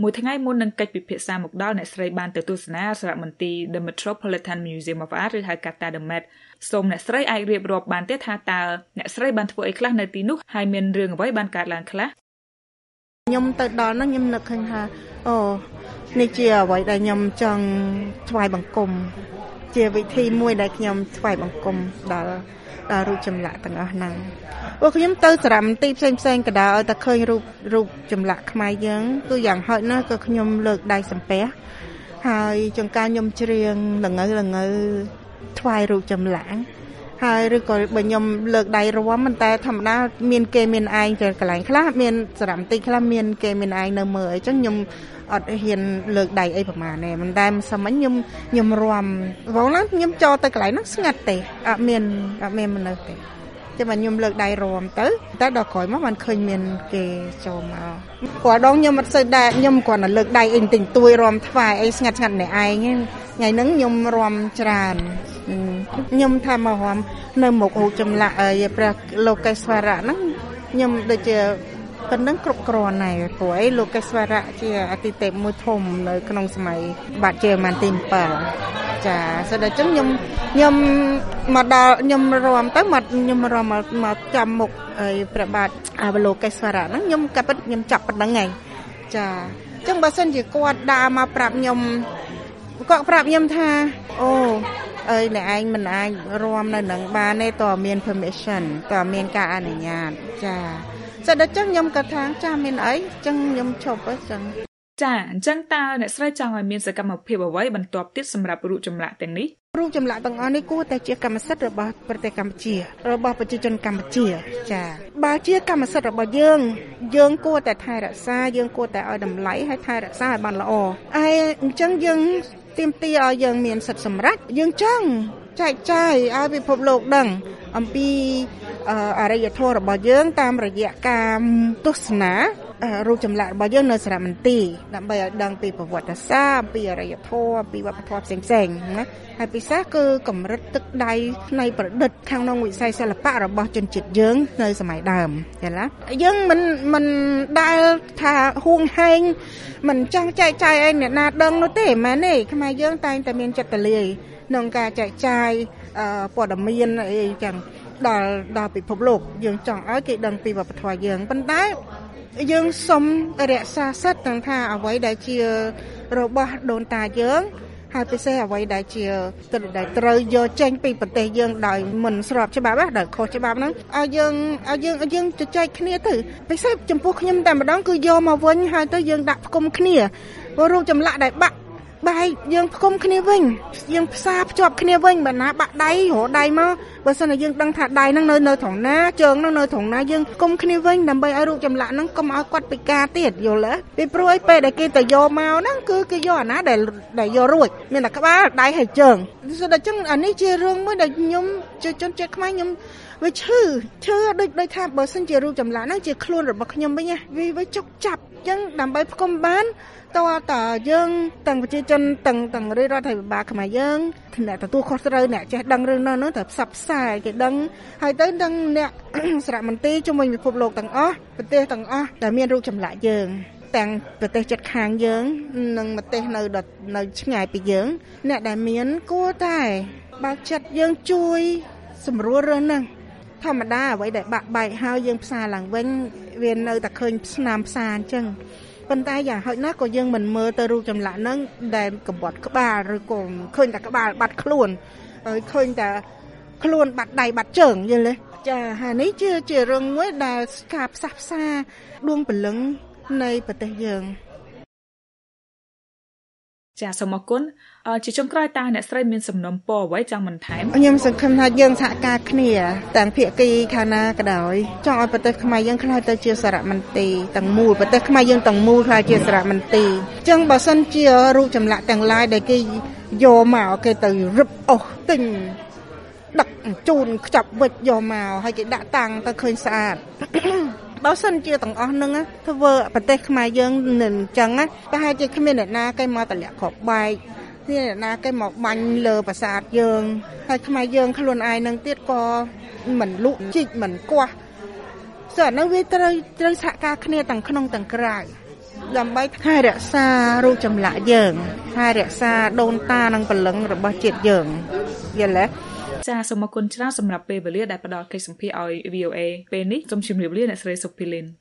មួយថ្ងៃមុននឹងកិច្ចពិភាក្សាមកដល់អ្នកស្រីបានទៅទស្សនាសារមន្ទីរ The Metropolitan Museum of Art ឬហៅកាត់ថា The Met សូមអ្នកស្រីអាចរៀបរាប់បានទេថាតើអ្នកស្រីបានធ្វើអីខ្លះនៅទីនោះហើយមានរឿងអ្វីបានកើតឡើងខ្លះខ្ញុំទៅដល់នោះខ្ញុំនឹកឃើញថាអូនេះជាអ្វីដែលខ្ញុំចង់ថ្វាយបង្គំជាវិធីមួយដែលខ្ញុំថ្វាយបង្គំដល់រូបចម្លាក់ទាំងអស់ហ្នឹងពួកខ្ញុំទៅសារមន្ទីរផ្សេងក៏ដោយឲ្យតែឃើញរូបចម្លាក់ខ្មែរយើងគឺយ៉ាងហោចណាស់ក៏ខ្ញុំលើកដៃសំពះហើយចង្ការខ្ញុំច្រៀងល្ងើថ្វាយរូបចម្លាក់ហើយឬក៏បើខ្ញុំលើកដៃរាំប៉ុន្តែធម្មតាមានគេមានឯងទៅកន្លែងខ្លះមានសារមន្ទីរខ្លះមានគេមានឯងនៅមើលអញ្ចឹងខ្ញុំអត់ហ៊ានលើកដៃអីប្រហែលទេមិនតែសមមិញខ្ញុំរាំវងឡើងខ្ញុំចូលទៅកន្លែងហ្នឹងស្ងាត់ទេអត់មានមនុស្សទេតែបើខ្ញុំលើកដៃរាំទៅតែដល់ក្រោយមកបានឃើញមានគេចូលមកគាត់ដងខ្ញុំអត់សូវដែរខ្ញុំគ្រាន់តែលើកដៃអីទិញទួយរាំថ្វាយអីស្ងាត់ម្នាក់ឯងថ្ងៃហ្នឹងខ្ញុំរាំច្រើនខ្ញុំថាមករាំនៅមុខរូបចម្លាក់ព្រះលោកេស្វរៈហ្នឹងខ្ញុំដូចជាប៉ុណ្ណឹងគ្រប់គ្រាន់ហើយព្រោះអីលោកេស្វរៈជាអតិថិមួយធំនៅក្នុងសម័យបាទជេម៉ានទី7ចាសូដូច្នេះខ្ញុំមកដល់ខ្ញុំរាំទៅខ្ញុំរាំមកចាំមុខព្រះបាទអវលោកេស្វរៈហ្នឹងខ្ញុំកាប់ខ្ញុំចាប់ប៉ុណ្ណឹងហើយចាអញ្ចឹងបើសិនជាគាត់ដើរមកប្រាប់ខ្ញុំគាត់ប្រាប់ខ្ញុំថាអូអ្នកឯងមិនអាចរាំនៅនឹងបានទេតើមាន permission តើមានការអនុញ្ញាតចាចឹងដល់ចឹងខ្ញុំក៏ថាចាមានអីចឹងខ្ញុំឈប់ទៅចឹងចាអញ្ចឹងតើអ្នកស្រីចង់ឲ្យមានសកម្មភាពអ្វីបន្ទាប់ទៀតសម្រាប់រូបចម្លាក់ទាំងនេះរូបចម្លាក់ទាំងអស់នេះគួរតែជាកម្មសិទ្ធិរបស់ប្រទេសកម្ពុជារបស់ប្រជាជនកម្ពុជាចាបើជាកម្មសិទ្ធិរបស់យើងគួរតែថែរក្សាយើងគួរតែឲ្យតម្លៃហើយថែរក្សាឲ្យបានល្អហើយអញ្ចឹងយើងទាមទារឲ្យយើងមានសិទ្ធិសម្រេចយើងចង់ចែកចាយឲ្យពិភពលោកដឹងអំពីអរិយធម៌របស់យើងតាមរយៈការទស្សនារូបចម្លាក់របស់យើងនៅសារមន្ទីរដើម្បីឲ្យដឹងពីប្រវត្តិសាស្ត្រពីអរិយធម៌ពីវប្បធម៌ផ្សេងៗណាហើយពិសេសគឺកម្រិតទឹកដៃផ្នែកប្រឌិតខាងក្នុងវិស័យសិល្បៈរបស់ជនជាតិយើងនៅសម័យដើមឃើញទេយើងមិនដែលថាហួងហែងមិនចង់ចែកចាយឲ្យអ្នកណាដឹងនោះទេមែនទេខ្មែរយើងតែងតែមានចិត្តទលាយក្នុងការចែកចាយព័ត៌មានអីចឹងដល់ពិភពលោកយើងចង់ឲ្យគេដឹងពីវប្បធម៌យើងប៉ុន្តែយើងសូមរក្សាសិទ្ធិទាំងថាអ្វីដែលជារបស់ដូនតាយើងហើយពិសេសអ្វីដែលជាដែលត្រូវយកចេញពីប្រទេសយើងដោយមិនស្របច្បាប់ដែលខុសច្បាប់ហ្នឹងឲ្យយើងជជែកគ្នាទៅពិសេសចំពោះខ្ញុំតែម្ដងគឺយកមកវិញហើយទៅយើងដាក់ផ្គុំគ្នាព្រោះរូបចម្លាក់ដែលបាក់បែកយើងផ្គុំគ្នាវិញយើងផ្សារភ្ជាប់គ្នាវិញបើណាបាក់ដៃរកដៃមកបើសិនតែយើងដឹងថាដៃហ្នឹងនៅត្រង់ណាជើងហ្នឹងនៅត្រង់ណាយើងផ្គុំគ្នាវិញដើម្បីឲ្យរូបចម្លាក់ហ្នឹងកុំឲ្យគាត់ពិការទៀតយល់ទេពីព្រោះឯពេលដែលគេទៅយកមកហ្នឹងគឺគេយកអាណាដែលយករួចមានតែក្បាលដៃហើយជើងដូច្នេះអានេះជារឿងមួយដែលខ្ញុំជាជនជាតិខ្មែរខ្ញុំវាឈឺដូចថាបើសិនជារូបចម្លាក់ហ្នឹងជាខ្លួនរបស់ខ្ញុំវិញវាចុកចាប់អញ្ចឹងដើម្បីផ្គុំបានតើយើងទាំងប្រជាជនទាំងរាជរដ្ឋាភិបាលខ្មែរយើងអ្នកទទួលខុសត្រូវអ្នកចេះដឹងរឿងនោះត្រូវផ្សព្វផ្សាយគេដឹងហើយទៅទាំងអ្នកសារមន្ទីរជុំវិញពិភពលោកទាំងអស់ប្រទេសទាំងអស់ដែលមានរូបចម្លាក់យើងទាំងប្រទេសជិតខាងយើងនិងប្រទេសនៅឆ្ងាយពីយើងអ្នកដែលមានគួរតែបើកចិត្តយើងជួយសម្រួលរឿងហ្នឹងធម្មតាអ្វីដែលបាក់បែកហើយយើងផ្សារឡើងវិញវានៅតែឃើញស្នាមផ្សារអញ្ចឹងប៉ុន្តែយ៉ាងហោចណាស់ក៏យើងមិនមើលទៅរូបចម្លាក់ហ្នឹងដែលកបាត់ក្បាលឬក៏ឃើញតែក្បាលបាត់ខ្លួនហើយឃើញតែខ្លួនបាត់ដៃបាត់ជើងយល់ទេចាហើយនេះជារឿងមួយដែលការផ្សះផ្សាដួងព្រលឹងនៃប្រទេសយើងចាសូមអរគុណជាចុងក្រោយតើអ្នកស្រីមានសំណុំពរអ្វីចង់បន្ថែមខ្ញុំសង្ឃឹមថាយើងសហការគ្នាទាំងភាគីខាងណាក៏ដោយចង់ឲ្យប្រទេសខ្មែរយើងក្លាយទៅជាសារមន្ទីរទាំងមូលប្រទេសខ្មែរយើងទាំងមូលក្លាយជាសារមន្ទីរអញ្ចឹងបើសិនជារូបចម្លាក់ទាំងឡាយដែលគេយកមកគេទៅរឹបអស់ទិញដឹកជូនខ្ចប់វិចយកមកហើយគេដាក់តាំងទៅឃើញស្អាតបើសិនជាទាំងអស់ហ្នឹងធ្វើប្រទេសខ្មែរយើងនឹងអញ្ចឹងប្រហែលជាគ្មានអ្នកណាគេមកតម្លាក់គ្រាប់បែកនេះអ្នកណាគេមកបាញ់លើប្រាសាទយើងហើយខ្មែរយើងខ្លួនឯងនឹងទៀតក៏មិនលក់ជីកមិនគាស់ So, now we try to have a connect and connect and cry. ដើម្បីថែរក្សារូបចម្លាក់យើងថែរក្សាដូនតានិងព្រលឹងរបស់ជាតិយើងយល់ទេចាសសូមអរគុណច្រើនសម្រាប់ពេលវេលាដែលផ្ដល់កិច្ចសម្ភារឲ្យ VOA ពេលនេះសូមជម្រាបលាអ្នកស្រីសុភីលីន